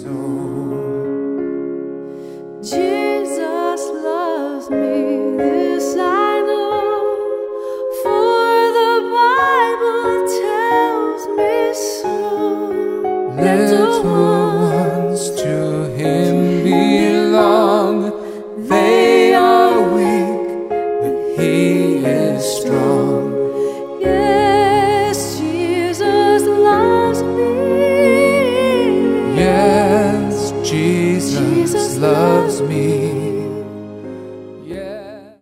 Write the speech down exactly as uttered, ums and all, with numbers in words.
soul. Jesus loves me, this I know, for the Bible tells me so. Little ones to Him belong. They are weak, but He is strong. Yes, Jesus loves me. Yes, Jesus, Jesus loves me.